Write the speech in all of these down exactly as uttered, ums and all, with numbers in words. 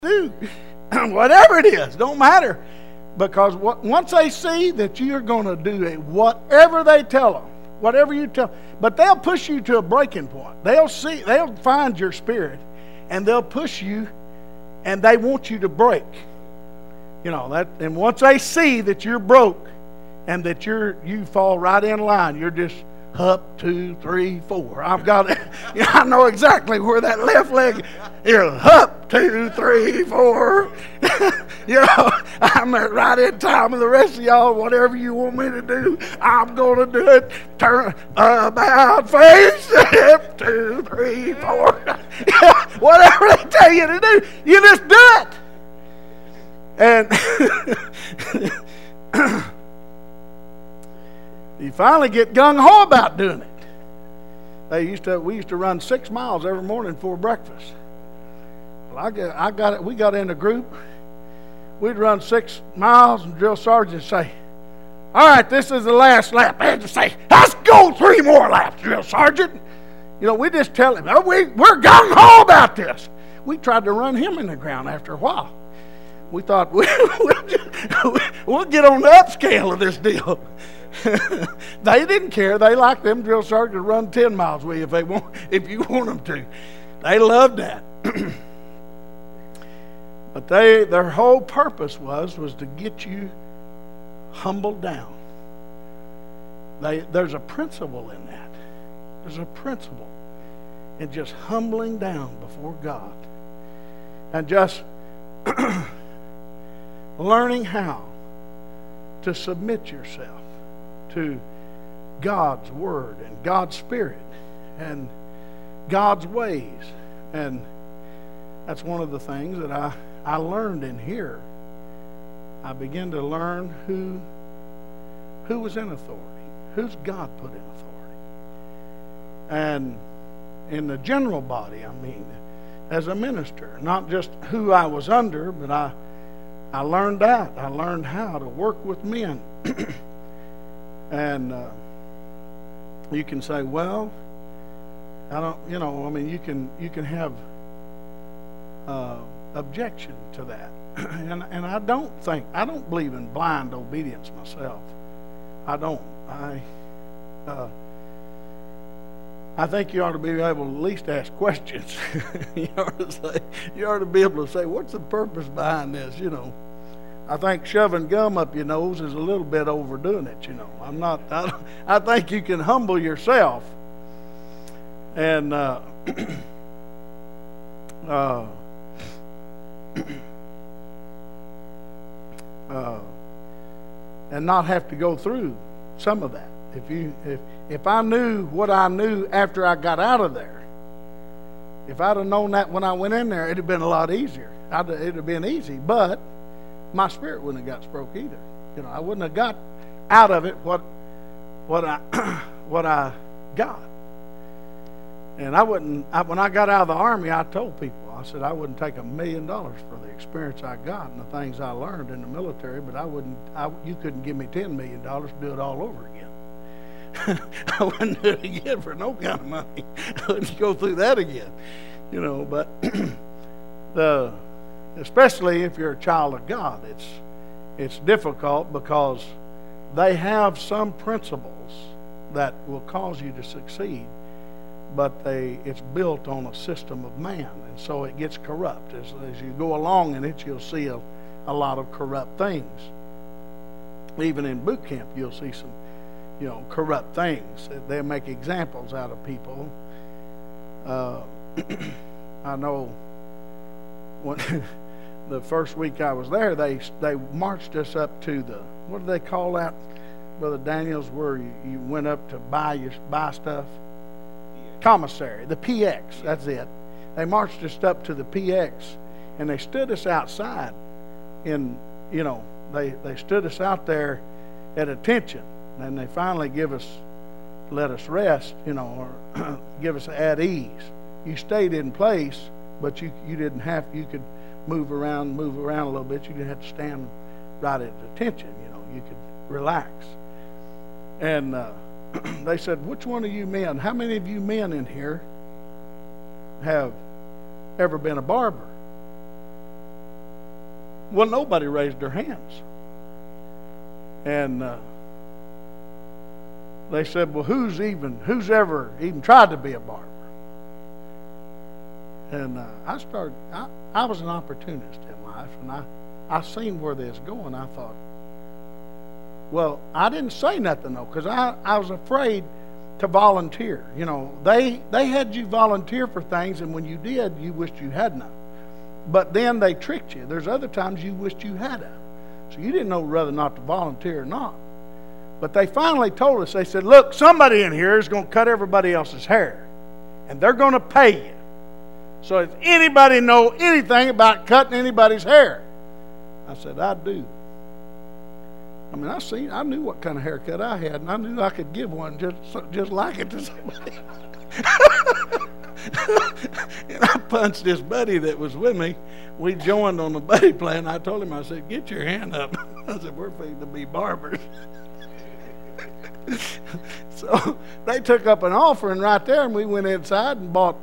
do. Whatever it is, don't matter. Because what, once they see that you're going to do it, whatever they tell them, whatever you tell, but they'll push you to a breaking point. They'll see, they'll find your spirit, and they'll push you, and they want you to break. You know that, and once they see that you're broke, and that you're you fall right in line, you're just up, two, three, four. I've got it. You know, I know exactly where that left leg. You're up, two, three, four. You know, I'm right in time with the rest of y'all. Whatever you want me to do, I'm going to do it. Turn about face, up, two, three, four. Whatever they tell you to do, you just do it. And you finally get gung-ho about doing it. They used to. We used to run six miles every morning before breakfast. Well, I got, I got it. We got in a group. We'd run six miles, and drill sergeant would say, "All right, this is the last lap." I had to say, "Let's go three more laps, drill sergeant." You know, we just tell him, "Oh, we we're gung-ho about this." We tried to run him in the ground after a while. We thought we, we'll, just, we'll get on the upscale of this deal. They didn't care. They liked them drill sergeants to run ten miles with you if they want, if you want them to. They loved that. But they, their whole purpose was was to get you humbled down. They, there's a principle in that. There's a principle in just humbling down before God and just learning how to submit yourself to God's Word and God's Spirit and God's ways. And that's one of the things that I, I learned in here. I began to learn who, who was in authority. Who's God put in authority? And in the general body, I mean, as a minister, not just who I was under, but I, I learned that. I learned how to work with men. And uh, you can say, well, I don't, you know, I mean, you can you can have uh, objection to that, and and I don't think I don't believe in blind obedience myself. I don't. I uh, I think you ought to be able to at least ask questions. you ought to say, you ought to be able to say, what's the purpose behind this? You know. I think shoving gum up your nose is a little bit overdoing it, you know. I'm not, I, I think you can humble yourself. And, uh, uh, uh, and not have to go through some of that. If you, if, if I knew what I knew after I got out of there, if I'd have known that when I went in there, it'd have been a lot easier. I'd, it'd have been easy, but my spirit wouldn't have got broke either. You know, I wouldn't have got out of it what what I what I got. And I wouldn't. I, when I got out of the Army, I told people, I said I wouldn't take a million dollars for the experience I got and the things I learned in the military, but I wouldn't. I, you couldn't give me ten million dollars to do it all over again. I wouldn't do it again for no kind of money. I wouldn't go through that again. You know, but the. Especially if you're a child of God, it's it's difficult because they have some principles that will cause you to succeed, but they it's built on a system of man, and so it gets corrupt. As, as you go along in it, you'll see a, a lot of corrupt things. Even in boot camp, you'll see some, you know, corrupt things. They make examples out of people. Uh, I know when the first week I was there, they they marched us up to the, what do they call that, Brother Daniels, where you, you went up to buy your buy stuff? Commissary, the P X, that's it. They marched us up to the P X, and they stood us outside in, you know, they, they stood us out there at attention, and they finally give us, let us rest, you know, or give us at ease. You stayed in place, but you, you didn't have, you could move around, move around a little bit. You didn't have to stand right at attention, you know. You could relax. And uh, they said, which one of you men, how many of you men in here have ever been a barber? Well, nobody raised their hands. And uh, they said, well, who's even, who's ever even tried to be a barber? And uh, I started, I, I was an opportunist in life, and I, I seen where this was going. I thought, well, I didn't say nothing, though, because I, I was afraid to volunteer. You know, they, they had you volunteer for things, and when you did, you wished you hadn't. But then they tricked you. There's other times you wished you had. So you didn't know whether not to volunteer or not. But they finally told us, they said, look, somebody in here is going to cut everybody else's hair. And they're going to pay you. So if anybody know anything about cutting anybody's hair? I said, I do. I mean, I seen, I knew what kind of haircut I had, and I knew I could give one just, just like it to somebody. And I punched this buddy that was with me. We joined on the buddy plan. I told him, I said, get your hand up. I said, we're fixing to be barbers. So they took up an offering right there, and we went inside and bought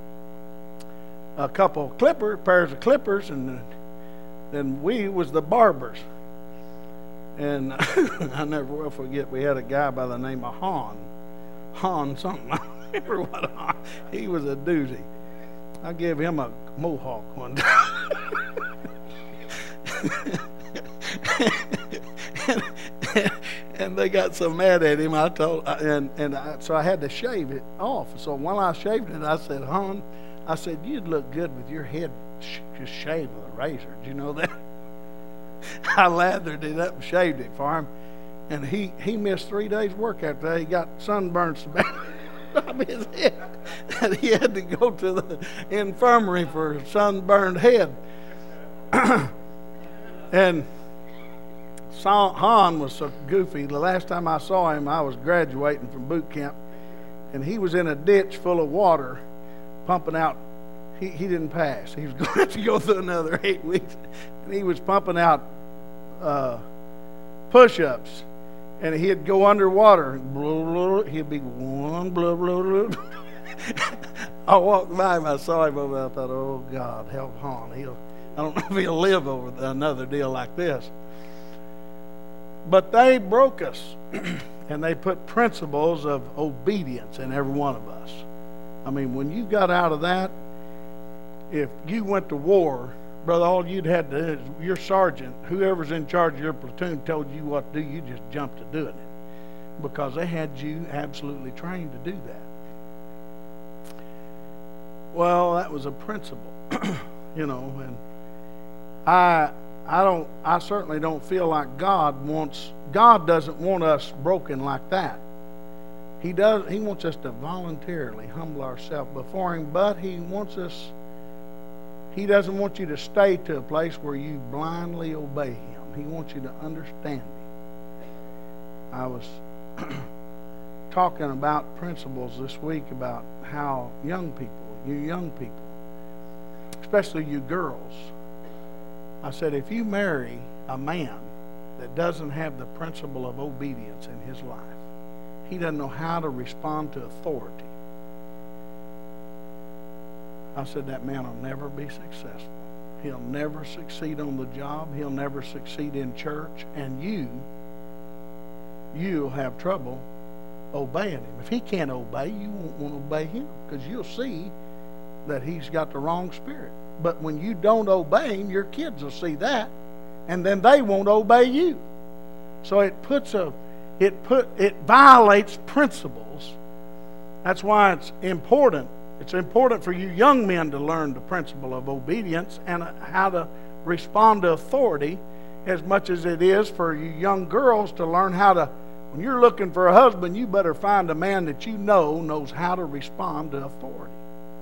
a couple of clippers, pairs of clippers, and then we was the barbers. And I never will forget, we had a guy by the name of Han. Han something. I don't remember what Han. He was a doozy. I gave him a mohawk one time. and, and, and they got so mad at him, I told, and, and I, so I had to shave it off. So while I shaved it, I said, Han, I said, you'd look good with your head sh- just shaved with a razor. Did you know that? I lathered it up and shaved it for him. And he, he missed three days' work after that. He got sunburned so bad on his head that he had to go to the infirmary for a sunburned head. And Han was so goofy. The last time I saw him, I was graduating from boot camp, and he was in a ditch full of water, pumping out. He, he didn't pass. He was going to have to go through another eight weeks. And he was pumping out uh, push-ups. And he'd go underwater. Blah, blah, he'd be one, blah, blah, blah. I walked by him. I saw him over there. I thought, oh, God, help Han. He'll, I don't know if he'll live over another deal like this. But they broke us. And they put principles of obedience in every one of us. I mean, when you got out of that, if you went to war, brother, all you'd had to do is your sergeant, whoever's in charge of your platoon, told you what to do. You just jumped to doing it because they had you absolutely trained to do that. Well, that was a principle, you know, and I, I don't, I certainly don't feel like God wants. God doesn't want us broken like that. He does. He wants us to voluntarily humble ourselves before Him, but He wants us. He doesn't want you to stay to a place where you blindly obey Him. He wants you to understand Him. I was talking about principles this week about how young people, you young people, especially you girls, I said, if you marry a man that doesn't have the principle of obedience in his life, he doesn't know how to respond to authority. I said, that man will never be successful. He'll never succeed on the job. He'll never succeed in church. And you, you'll have trouble obeying him. If he can't obey, you won't want to obey him because you'll see that he's got the wrong spirit. But when you don't obey him, your kids will see that, and then they won't obey you. So it puts a, it put, it violates principles. That's why it's important. It's important for you young men to learn the principle of obedience and how to respond to authority as much as it is for you young girls to learn how to, when you're looking for a husband, you better find a man that you know knows how to respond to authority.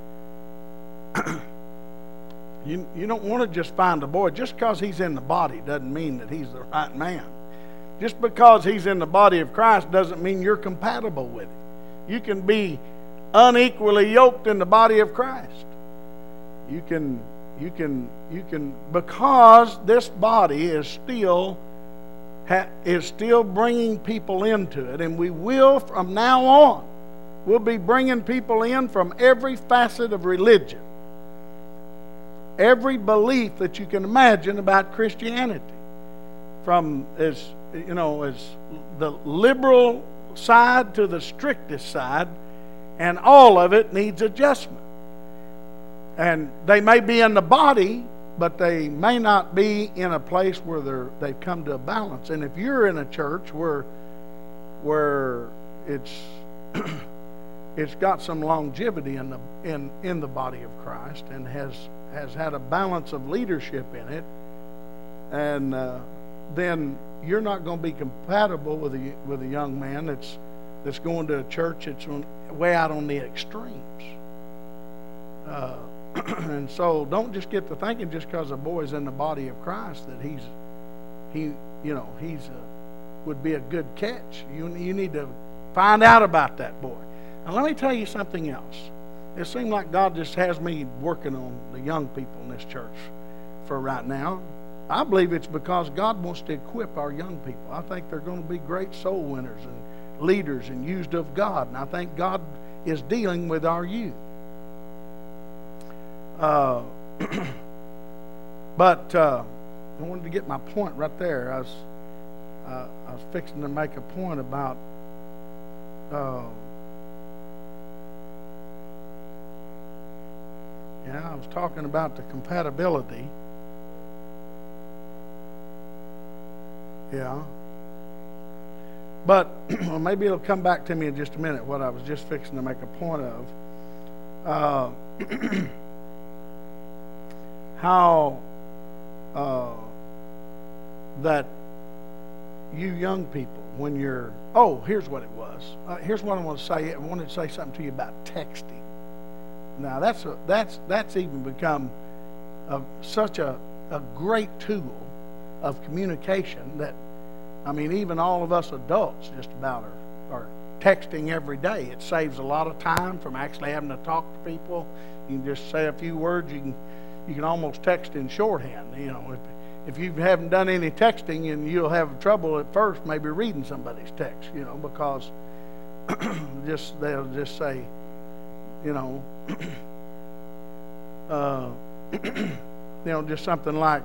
you, you don't want to just find a boy. Just because he's in the body doesn't mean that he's the right man. Just because he's in the body of Christ doesn't mean you're compatible with him. You can be unequally yoked in the body of Christ. You can, you can, you can, because this body is still, ha, is still bringing people into it, and we will from now on. We'll be bringing people in from every facet of religion. every belief that you can imagine about Christianity, from as you know as the liberal side to the strictest side, and all of it needs adjustment. And they may be in the body, but they may not be in a place where they're they've come to a balance. And if you're in a church where where it's it's got some longevity in the in in the body of Christ and has has had a balance of leadership in it, and uh, then you're not going to be compatible with a with a young man that's that's going to a church that's on, way out on the extremes. Uh, and so, don't just get to thinking just because a boy's in the body of Christ that he's he you know he's a, would be a good catch. You you need to find out about that boy. Now, let me tell you something else. It seems like God just has me working on the young people in this church for right now. I believe it's because God wants to equip our young people. I think they're going to be great soul winners and leaders and used of God. And I think God is dealing with our youth. Uh, but uh, I wanted to get my point right there. I was, uh, I was fixing to make a point about uh, yeah, I was talking about the compatibility. Yeah. But well, maybe it'll come back to me in just a minute, what I was just fixing to make a point of. Uh, how uh, that you young people, when you're... Oh, here's what it was. Uh, here's what I want to say. I wanted to say something to you about texting. Now, that's a, that's that's even become a, such a, a great tool of communication that, I mean, even all of us adults just about are, are texting every day. It saves a lot of time from actually having to talk to people. You can just say a few words. You can you can almost text in shorthand. You know, if, if you haven't done any texting, and you'll have trouble at first maybe reading somebody's text, you know, because just they'll just say, you know, uh, you know, just something like,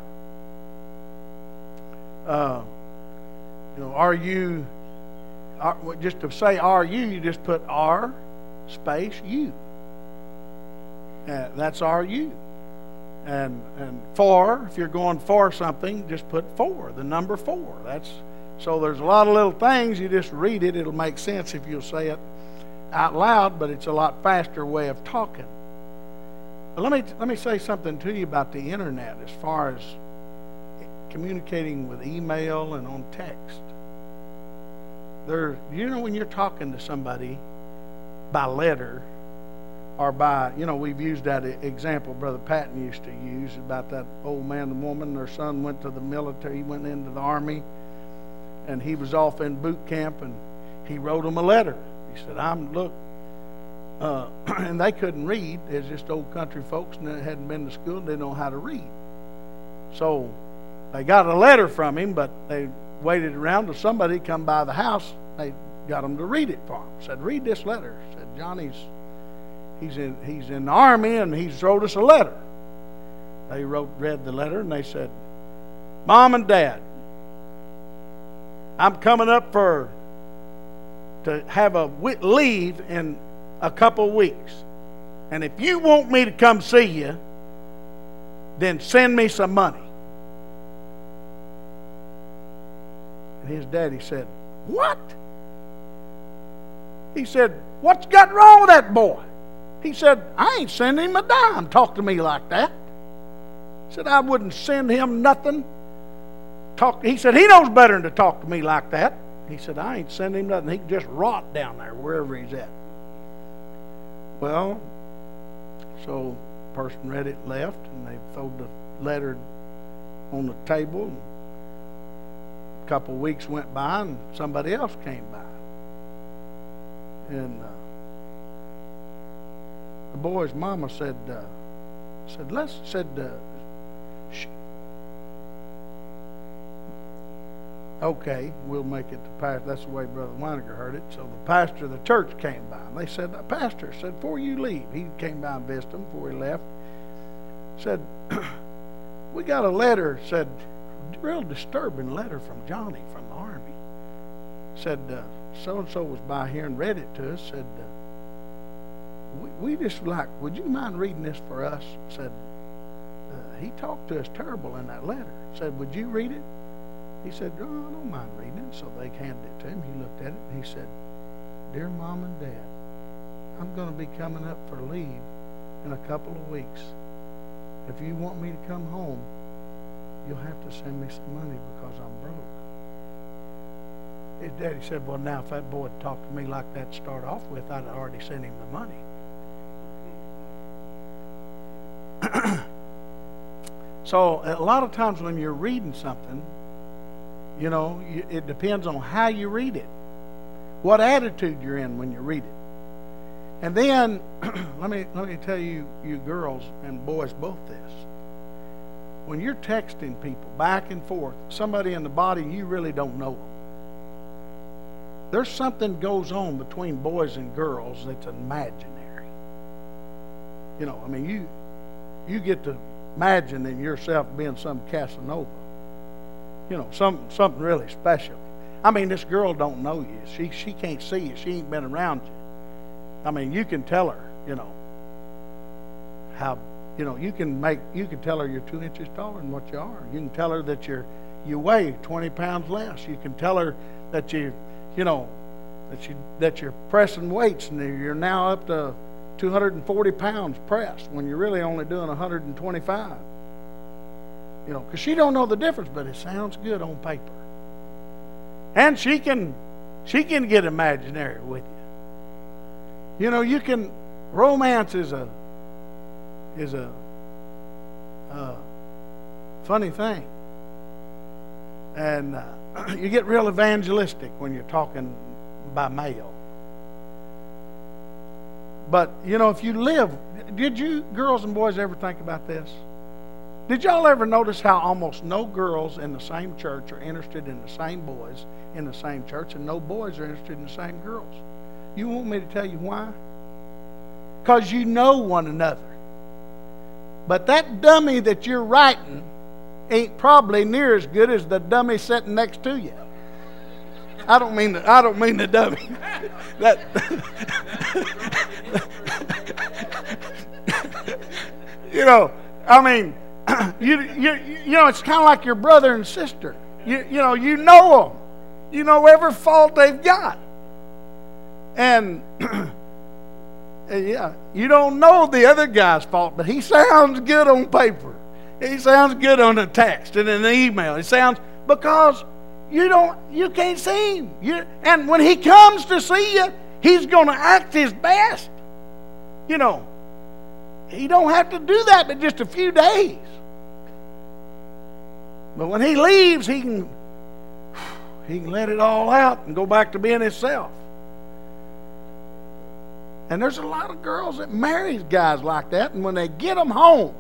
uh, you know, are you, are, just to say are you, you just put are space you. Uh, that's are you. And and for, if you're going for something, just put for, the number four. That's, so there's a lot of little things, you just read it, it'll make sense if you'll say it out loud, but it's a lot faster way of talking. But let me let me say something to you about the internet as far as communicating with email and on text. There, you know, when you're talking to somebody by letter or by, you know, we've used that example Brother Patton used to use about that old man and woman. Their son went to the military, he went into the army, and he was off in boot camp, and he wrote them a letter. He said, I'm, look, uh, and they couldn't read. They're just old country folks and they hadn't been to school. They didn't know how to read. So they got a letter from him, but they waited around till somebody come by the house. They got him to read it for him. Said, read this letter. Said, Johnny's, he's in, he's in the army and he's wrote us a letter. They wrote, read the letter, and they said, Mom and Dad, I'm coming up for to have a leave in a couple weeks. And if you want me to come see you, then send me some money. And his daddy said, what? He said, what's got wrong with that boy? He said, I ain't sending him a dime. Talk to me like that. He said, I wouldn't send him nothing. Talk. He said, he knows better than to talk to me like that. He said, I ain't sending him nothing. He can just rot down there wherever he's at. Well, so the person read it, left, and they threw the letter on the table. And a couple of weeks went by, and somebody else came by. And uh, the boy's mama said, uh, said, let's, said, uh, sh- okay, we'll make it to pastor. That's the way Brother Weiniger heard it. So the pastor of the church came by. And they said, the pastor said, before you leave, he came by and visited them before he left. said, we got a letter, said, real disturbing letter from Johnny from the Army. Said, uh, so-and-so was by here and read it to us. Said, uh, we, we just like, would you mind reading this for us? Said, uh, he talked to us terrible in that letter. Said, would you read it? He said, oh, I don't mind reading it. So they handed it to him. He looked at it and he said, Dear Mom and Dad, I'm going to be coming up for leave in a couple of weeks. If you want me to come home, you'll have to send me some money because I'm broke. His daddy said, well, now, if that boy had talked to me like that to start off with, I'd have already sent him the money. So a lot of times when you're reading something, you know, you, it depends on how you read it, what attitude you're in when you read it. And then, let me let me tell you, you girls and boys both this. When you're texting people back and forth, somebody in the body, you really don't know them. There's something goes on between boys and girls that's imaginary. You know, I mean, you you get to imagining yourself being some Casanova. You know, some something really special. I mean, this girl don't know you. She she can't see you. She ain't been around you. I mean, you can tell her, you know, how, you know, you can make, you can tell her you're two inches taller than what you are. You can tell her that you're, you weigh twenty pounds less. You can tell her that you, you know, that you that you're pressing weights and you're now up to two hundred forty pounds pressed when you're really only doing one hundred twenty-five. You know, because she don't know the difference, but it sounds good on paper. And she can, she can get imaginary with you. You know, you can, romance is a, is a, uh, funny thing. And uh, you get real evangelistic when you're talking by mail. But, you know, if you live, did you girls and boys ever think about this? Did y'all ever notice how almost no girls in the same church are interested in the same boys in the same church, and no boys are interested in the same girls? You want me to tell you why? Because you know one another. But that dummy that you're writing ain't probably near as good as the dummy sitting next to you. I don't mean the, I don't mean the dummy. that you know, I mean, you you you know, it's kind of like your brother and sister. You you know, you know them. You know every fault they've got. And yeah, you don't know the other guy's fault, but he sounds good on paper. He sounds good on a text and an email. He sounds, because you don't, you can't see him. You, and when he comes to see you, he's going to act his best. You know, he don't have to do that but just a few days. But when he leaves, he can, he can let it all out and go back to being himself. And there's a lot of girls that marry guys like that, and when they get them home,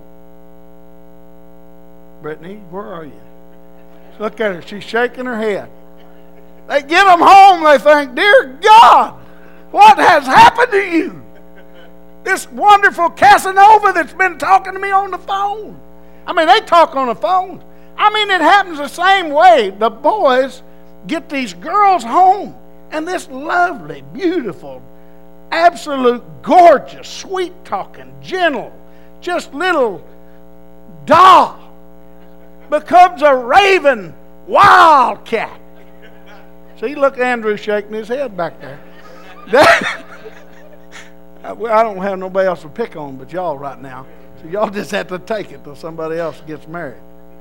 Brittany, where are you? Look at her. She's shaking her head. They get them home, they think, dear God, what has happened to you? This wonderful Casanova that's been talking to me on the phone. I mean, they talk on the phone. I mean, it happens the same way. The boys get these girls home, and this lovely, beautiful, absolute gorgeous, sweet-talking, gentle, just little doll becomes a raving wildcat. See, look, Andrew shaking his head back there. That, I don't have nobody else to pick on but y'all right now. So y'all just have to take it till somebody else gets married.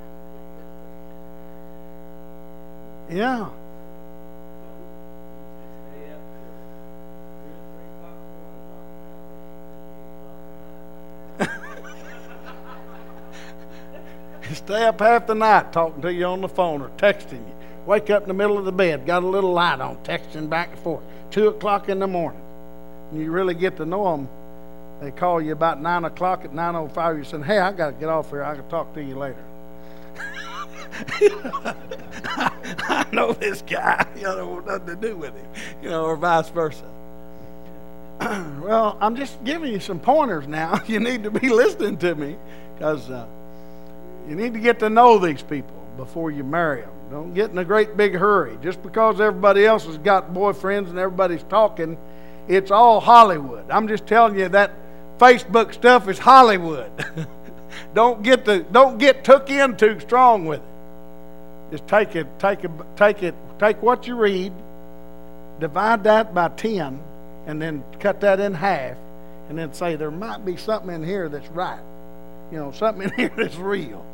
Yeah. Stay up half the night talking to you on the phone or texting you. Wake up in the middle of the bed, got a little light on, texting back and forth. Two o'clock in the morning. And you really get to know them. They call you about nine o'clock. At nine oh five, you're saying, hey, I got to get off here. I can talk to you later. I know this guy. You don't want nothing to do with him. You know, or vice versa. Well, I'm just giving you some pointers now. You need to be listening to me, because uh, you need to get to know these people before you marry them. Don't get in a great big hurry. Just because everybody else has got boyfriends and everybody's talking, it's all Hollywood. I'm just telling you that Facebook stuff is Hollywood. Don't get the don't get took in too strong with it. Just take it, take it, take it, take what you read, divide that by ten, and then cut that in half, and then say there might be something in here that's right. You know, something in here that's real.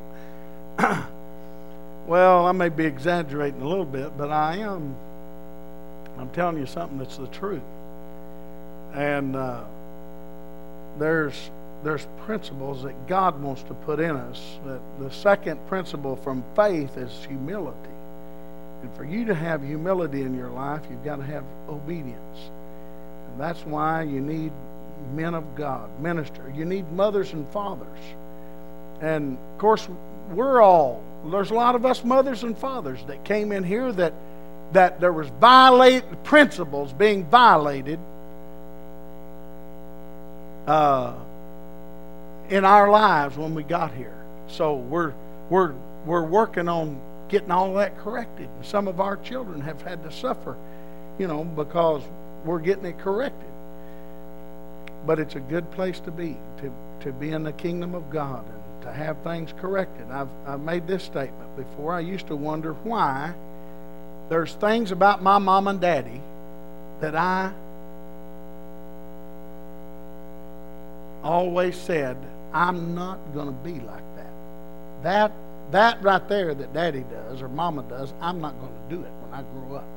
Well, I may be exaggerating a little bit, but I am. I'm telling you something that's the truth. And uh, there's there's principles that God wants to put in us. That the second principle from faith is humility. And for you to have humility in your life, you've got to have obedience. And that's why you need men of God, minister. You need mothers and fathers. And of course, we're all, there's a lot of us mothers and fathers that came in here that that there was violate principles being violated uh, in our lives when we got here. So we're we're we're working on getting all that corrected. And some of our children have had to suffer, you know, because we're getting it corrected. But it's a good place to be, to to be in the kingdom of God and to have things corrected. I've I've made this statement before. I used to wonder why there's things about my mom and daddy that I always said, I'm not going to be like that. That that right there that daddy does or mama does, I'm not going to do it when I grow up.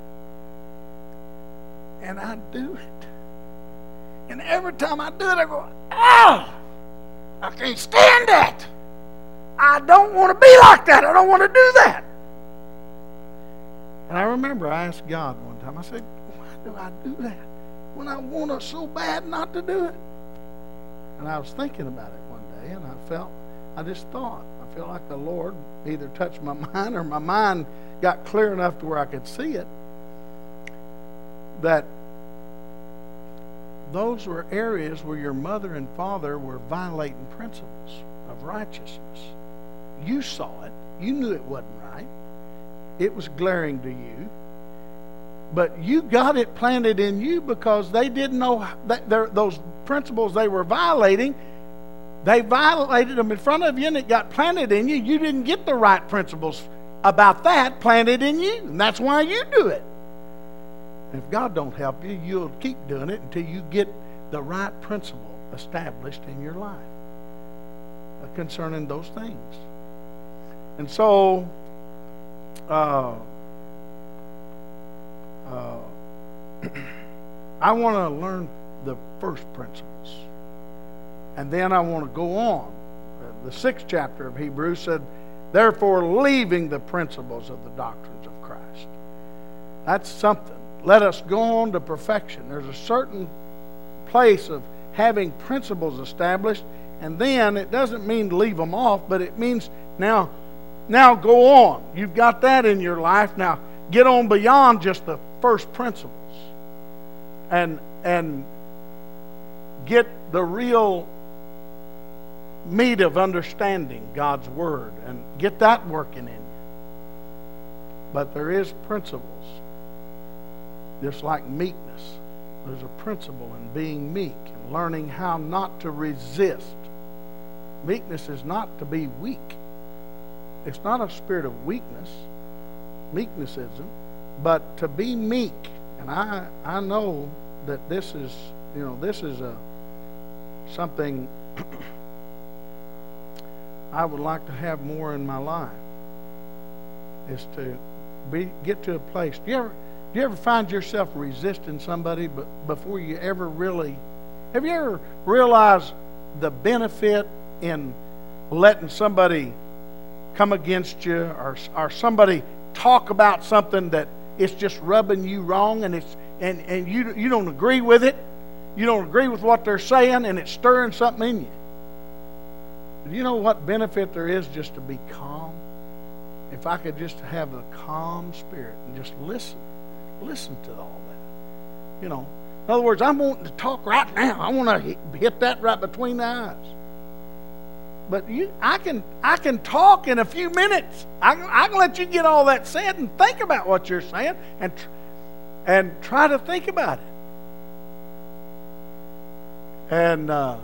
And I do it. And every time I do it, I go, oh, I can't stand that. I don't want to be like that. I don't want to do that. And I remember I asked God one time, I said, why do I do that when I want it so bad not to do it? And I was thinking about it one day, and I felt, I just thought, I felt like the Lord either touched my mind or my mind got clear enough to where I could see it, that those were areas where your mother and father were violating principles of righteousness. You saw it. You knew it wasn't right. It was glaring to you. But you got it planted in you because they didn't know that those principles they were violating, they violated them in front of you and it got planted in you. You didn't get the right principles about that planted in you. And that's why you do it. And if God don't help you, you'll keep doing it until you get the right principle established in your life concerning those things. And so, uh, uh, I want to learn the first principles. And then I want to go on. The sixth chapter of Hebrews said, therefore, leaving the principles of the doctrines of Christ. That's something. Let us go on to perfection. There's a certain place of having principles established, and then it doesn't mean to leave them off, but it means now, now go on. You've got that in your life. Now get on beyond just the first principles and and get the real meat of understanding God's Word and get that working in you. But there is principles. Just like meekness, there's a principle in being meek and learning how not to resist. Meekness is not to be weak. It's not a spirit of weakness. Meekness isn't. But to be meek, and I I know that this is, you know, this is a something I would like to have more in my life, is to be get to a place. Do you ever Do you ever find yourself resisting somebody but before you ever really... Have you ever realized the benefit in letting somebody come against you or, or somebody talk about something that it's just rubbing you wrong and it's and, and you, you don't agree with it? You don't agree with what they're saying and it's stirring something in you. Do you know what benefit there is just to be calm? If I could just have a calm spirit and just listen. Listen to all that. You know, In other words, I'm wanting to talk right now. I want to hit that right between the eyes. But you, I can, I can talk in a few minutes. I can, I can let you get all that said and think about what you're saying, and and try to think about it. And uh,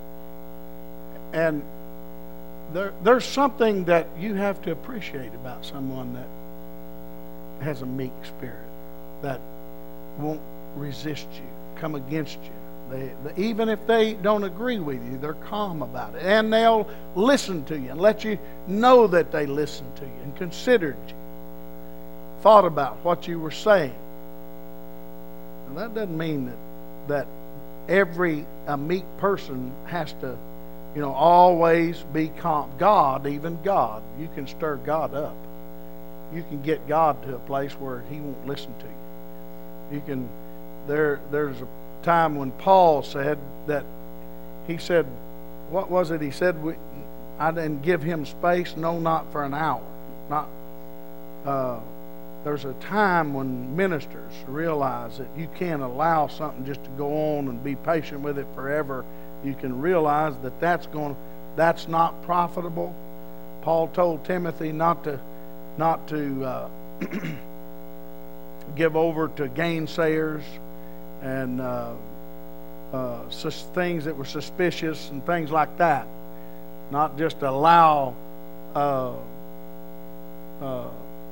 and there, there's something that you have to appreciate about someone that has a meek spirit, that won't resist you, come against you. They, they, even if they don't agree with you, they're calm about it. And they'll listen to you and let you know that they listened to you and considered you, thought about what you were saying. And that doesn't mean that, that every a meek person has to, you know, always be calm. God, even God, you can stir God up. You can get God to a place where He won't listen to you. You can. There, there's a time when Paul said that, he said, what was it? He said, we, I didn't give him space, no, not for an hour. Not. Uh, there's a time when ministers realize that you can't allow something just to go on and be patient with it forever. You can realize that that's going, that's not profitable. Paul told Timothy not to, not to uh, give over to gainsayers and uh, uh, sus- things that were suspicious and things like that. Not just allow uh, uh, uh,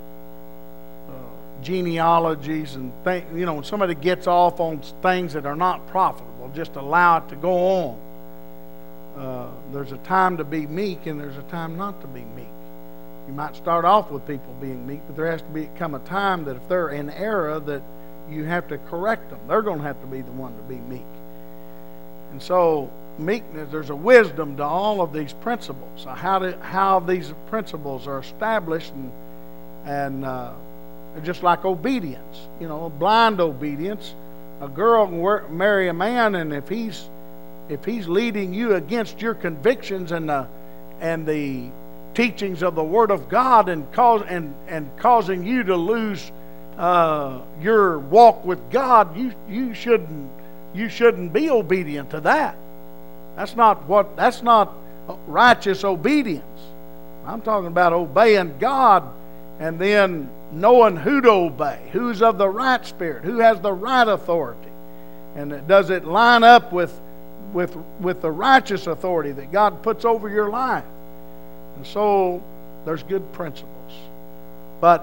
genealogies and things. You know, when somebody gets off on things that are not profitable, just allow it to go on. Uh, there's a time to be meek, and there's a time not to be meek. You might start off with people being meek, but there has to become a time that if they're in error, that you have to correct them. They're going to have to be the one to be meek. And so meekness, there's a wisdom to all of these principles. How to, how these principles are established, and and uh, just like obedience, you know, blind obedience. A girl can work, marry a man, and if he's if he's leading you against your convictions and the and the teachings of the Word of God, and cause and and causing you to lose Uh, your walk with God, you you shouldn't you shouldn't be obedient to that. That's not what that's not righteous obedience. I'm talking about obeying God and then knowing who to obey, who's of the right spirit, who has the right authority, and does it line up with with with the righteous authority that God puts over your life. And so there's good principles, but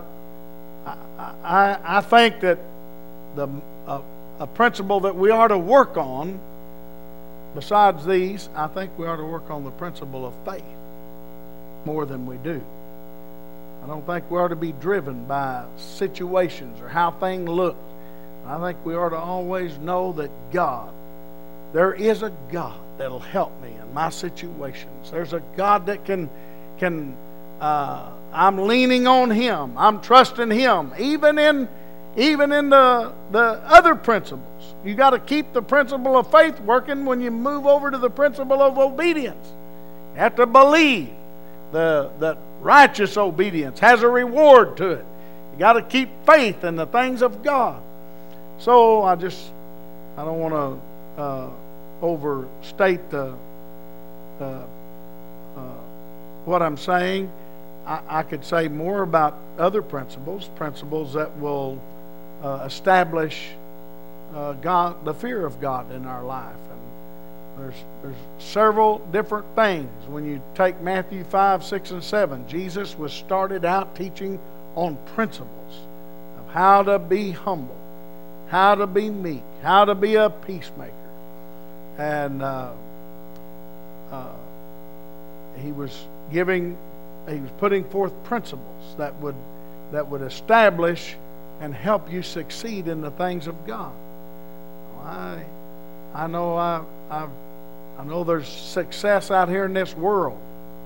I, I think that the uh, a principle that we are to work on, besides these, I think we are to work on the principle of faith more than we do. I don't think we are to be driven by situations or how things look. I think we are to always know that God, there is a God that'll help me in my situations. There's a God that can can. Uh, I'm leaning on Him. I'm trusting Him, even in even in the the other principles. You got to keep the principle of faith working when you move over to the principle of obedience. You have to believe the the righteous obedience has a reward to it. You got to keep faith in the things of God. So I just I don't want to uh, overstate the uh, uh, what I'm saying. I could say more about other principles, principles that will uh, establish uh, God, the fear of God in our life. And there's there's several different things. When you take Matthew five, six, and seven, Jesus was started out teaching on principles of how to be humble, how to be meek, how to be a peacemaker. And uh, uh, he was giving He was putting forth principles that would that would establish and help you succeed in the things of God. I I know I I I know there's success out here in this world.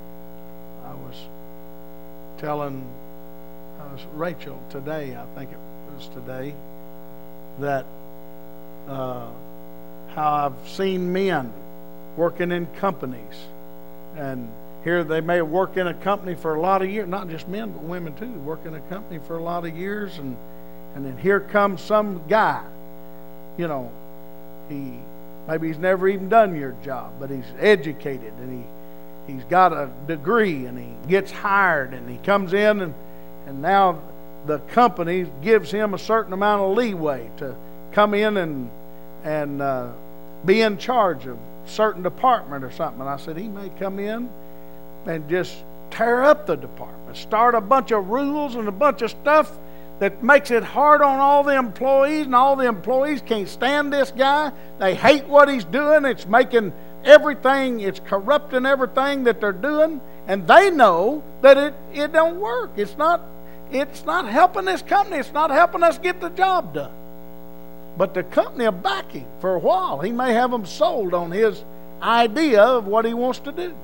I was telling I was Rachel today, I think it was today, that uh, how I've seen men working in companies, and here they may work in a company for a lot of years, not just men, but women too, work in a company for a lot of years, and and then here comes some guy, you know, he maybe he's never even done your job, but he's educated and he, he's got a degree and he gets hired and he comes in and, and now the company gives him a certain amount of leeway to come in and, and uh, be in charge of a certain department or something. And I said, he may come in and just tear up the department, start a bunch of rules and a bunch of stuff that makes it hard on all the employees, and all the employees can't stand this guy. They hate what he's doing. It's making everything, it's corrupting everything that they're doing, and they know that it, it don't work. It's not, it's not helping this company. It's not helping us get the job done. But the company will back him for a while. He may have them sold on his idea of what he wants to do.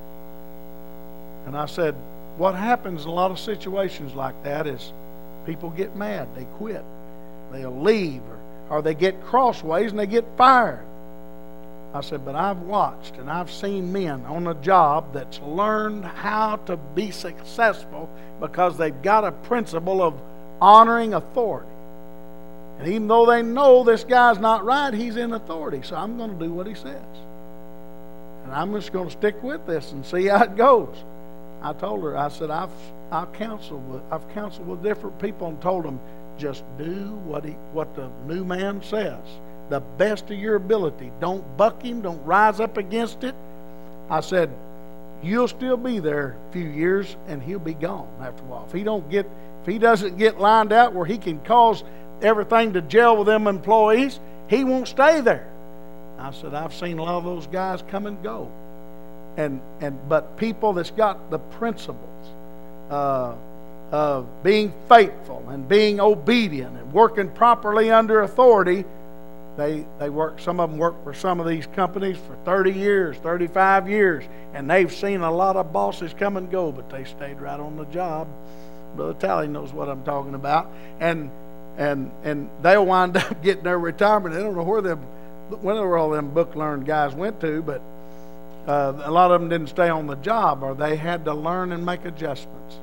And I said, what happens in a lot of situations like that is people get mad. They quit. They'll leave, or, or they get crossways and they get fired. I said, but I've watched and I've seen men on a job that's learned how to be successful because they've got a principle of honoring authority. And even though they know this guy's not right, he's in authority. So I'm going to do what he says. And I'm just going to stick with this and see how it goes. I told her, I said, I've I've counseled with I've counseled with different people and told them, just do what he what the new man says. The best of your ability. Don't buck him, don't rise up against it. I said, you'll still be there a few years and he'll be gone after a while. If he don't get if he doesn't get lined out where he can cause everything to gel with them employees, he won't stay there. I said, I've seen a lot of those guys come and go. And and but people that's got the principles uh, of being faithful and being obedient and working properly under authority, they they work. Some of them work for some of these companies for thirty years, thirty-five years, and they've seen a lot of bosses come and go, but they stayed right on the job. Brother Tally knows what I'm talking about, and and and they'll wind up getting their retirement. They don't know where them where all them book learned guys went to, but. Uh, a lot of them didn't stay on the job, or they had to learn and make adjustments.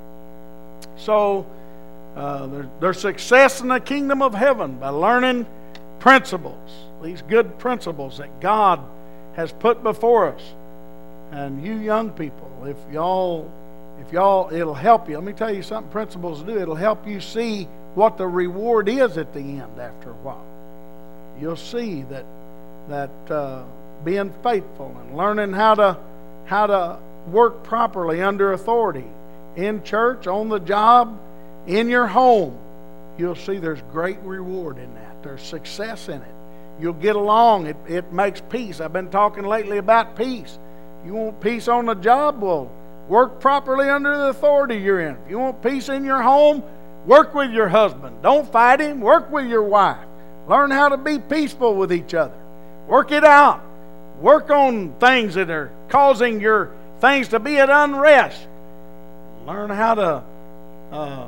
So uh, their, their success in the kingdom of heaven by learning principles, these good principles that God has put before us. And you young people, if y'all, if y'all, it'll help you. Let me tell you something principles do. It'll help you see what the reward is at the end after a while. You'll see that that. Uh, being faithful and learning how to how to work properly under authority in church, on the job, in your home, you'll see there's great reward in that. There's success in it. You'll get along. It, it makes peace. I've been talking lately about peace. You want peace on the job? Well, work properly under the authority you're in. If you want peace in your home, work with your husband. Don't fight him. Work with your wife. Learn how to be peaceful with each other. Work it out. Work on things that are causing your things to be at unrest. Learn how to uh,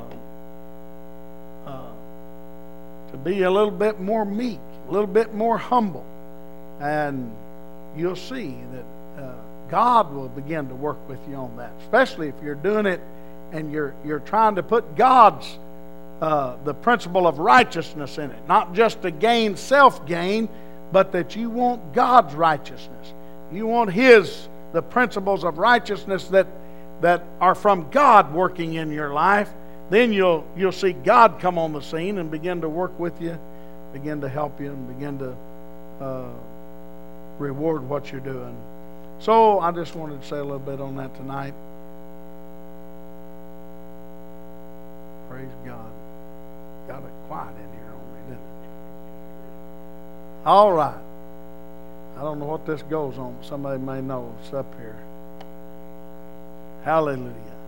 uh, to be a little bit more meek, a little bit more humble, and you'll see that uh, God will begin to work with you on that. Especially if you're doing it and you're you're trying to put God's uh, the principle of righteousness in it, not just to gain self-gain, but that you want God's righteousness. You want His, the principles of righteousness that that are from God working in your life. Then you'll you'll see God come on the scene and begin to work with you, begin to help you, and begin to uh, reward what you're doing. So I just wanted to say a little bit on that tonight. Praise God. Got it quiet in here on me, didn't it? All right. I don't know what this goes on. Somebody may know. It's up here. Hallelujah.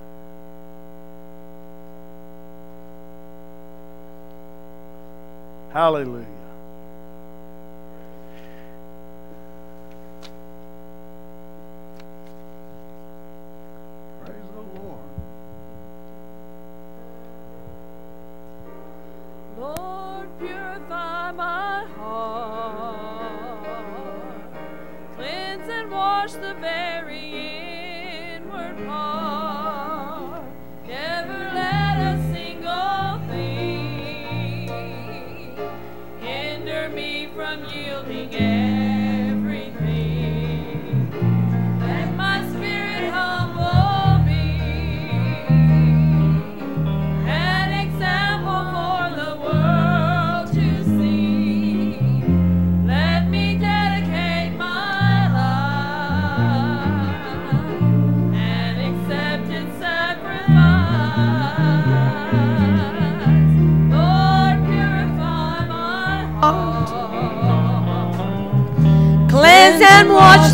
Hallelujah. Praise the Lord. Lord, purify my heart. Cleanse and wash the very inward part. Never let a single thing hinder me from yielding.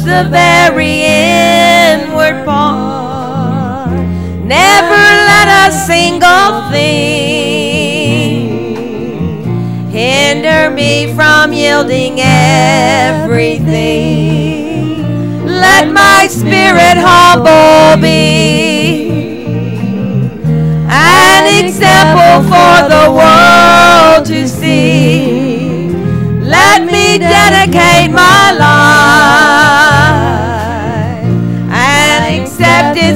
the very inward part. Never let a single thing hinder me from yielding everything. Let my spirit humble be an example for the world to see. Let me dedicate my life an accepted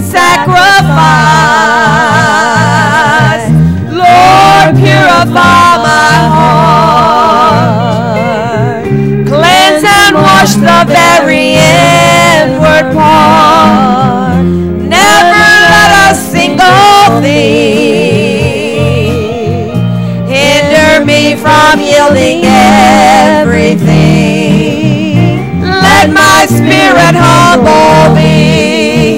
sacrifice. Lord, purify my heart. Cleanse and wash the very inward part. Never let a single thing hinder me from yielding everything. Let my spirit humble me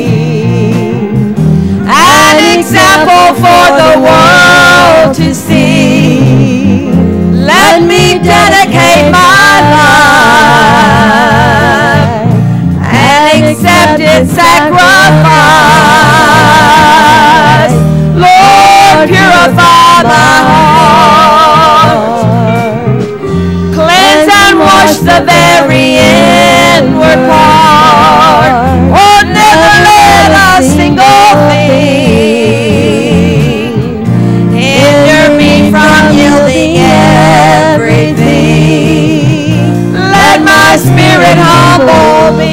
an example for the world to see. Let me dedicate my life an accepted sacrifice. Lord, purify my heart. Cleanse and wash the very inward part. Oh, never let a single thing hinder me from yielding everything. Let my spirit humble me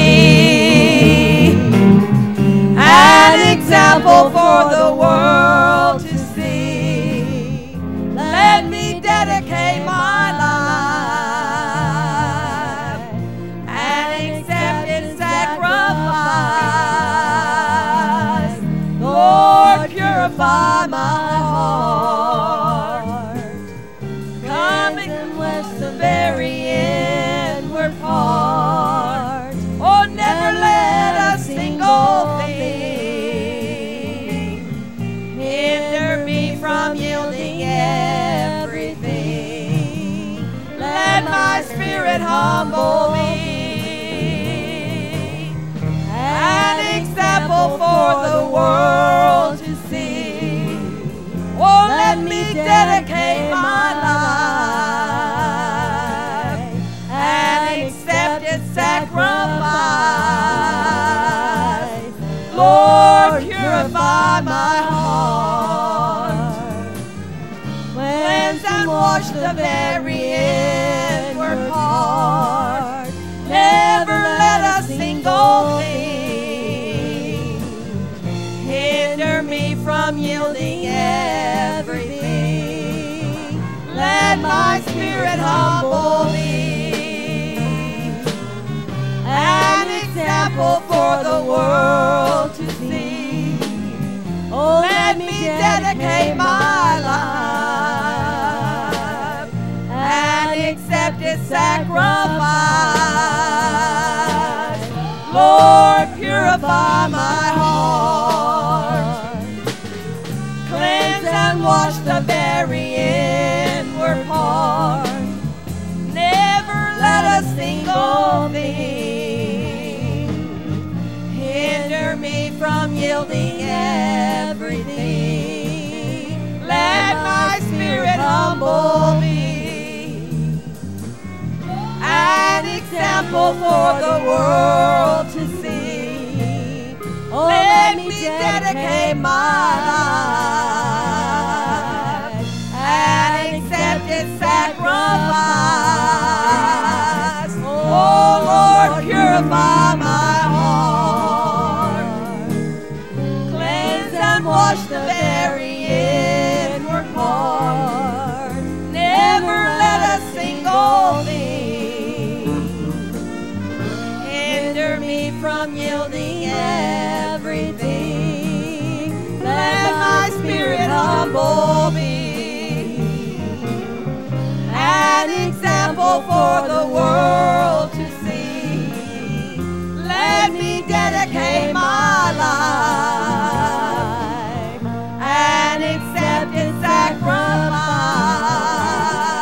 an example for the world to see. Let me dedicate my life an accepted sacrifice. Lord, purify my heart. Come and bless the very inward part. Oh, never let a single thing hinder me from yielding everything. Let my spirit humble me an example for the world to see. Oh, let me dedicate my life an accepted sacrifice. Lord, purify my heart. Cleanse and wash the very inward part. Never let a single thing hinder me from yielding everything. Let my spirit humble me an example for the world to see. Oh, let me dedicate my life an accepted sacrifice. Lord, purify my heart. Cleanse and wash the very inward part. Never let a single thing hinder me from yielding everything. Let my spirit humble me an example for the world to see. Oh, let me dedicate my life an accepted sacrifice. Oh, Lord, purify my heart. Cleanse and wash the very inward part. Never let a single thing hinder me from yielding everything. Let my spirit humble me an example for the world to see. Let me dedicate my life an accepted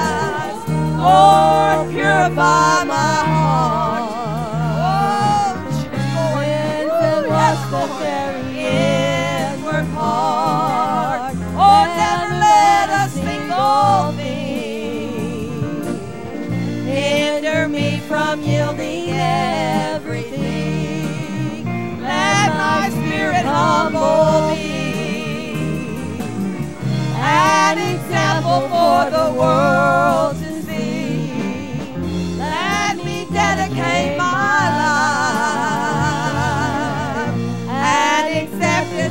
sacrifice. Lord, purify my heart. Oh, yielding everything. Let my spirit humble be, an example for the world to see. Let me dedicate my life, an accepted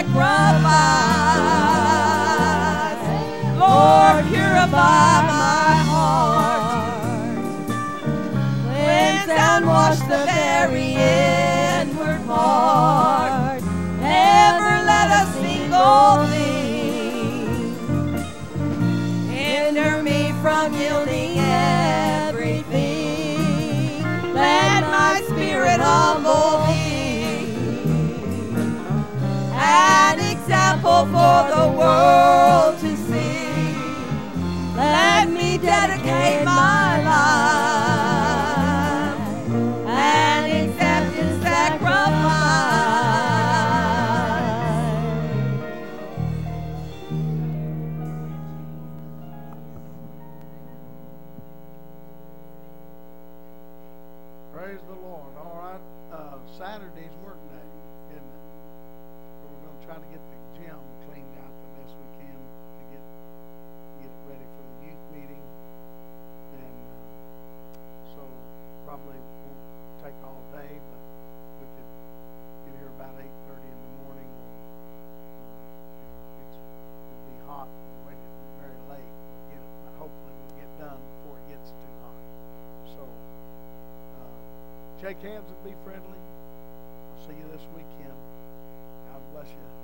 sacrifice. Lord, purify my heart, cleanse and wash the very inward part. Never let a single thing hinder me from yielding everything. Let my spirit humble be, an example for the world to see. Let me dedicate my life, an accepted sacrifice. Praise the Lord. All right. Uh, Saturday's work day, isn't it? So we're going to try to get the gym cleaned out the best we can to get get it ready for the youth meeting. And uh, so probably won't take all day, but we could get here about eight thirty in the morning. We'll, uh, it's, it'll be hot. We'll wait very late. We'll get it. Hopefully we'll get done before it gets too hot. So uh, shake hands and be friendly. I'll see you this weekend. God bless you.